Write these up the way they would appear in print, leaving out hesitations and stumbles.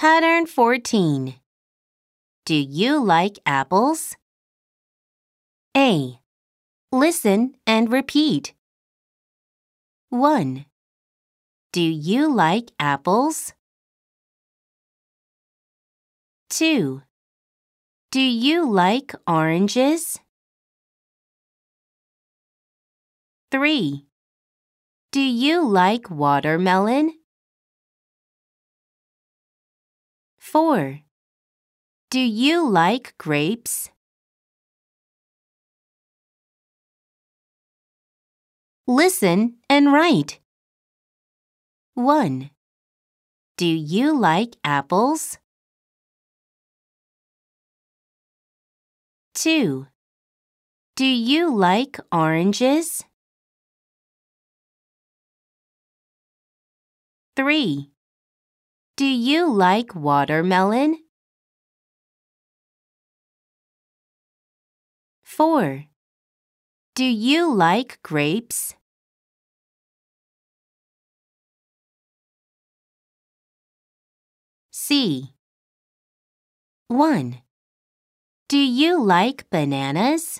Pattern 14. Do you like apples? A. Listen and repeat. 1. Do you like apples? 2. Do you like oranges? 3. Do you like watermelon? 4. Do you like grapes? Listen and write. 1. Do you like apples? 2. Do you like oranges? 3. Do you like watermelon? 4. Do you like grapes? C. 1. Do you like bananas?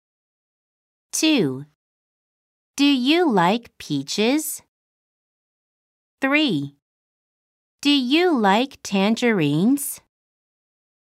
2. Do you like peaches? 3. Do you like tangerines?